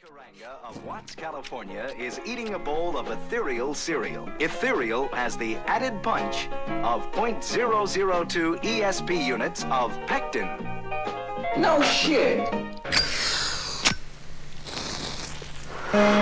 Ranga of Watts, California is eating a bowl of ethereal cereal. Ethereal has the added punch of .002 ESP units of pectin. No shit.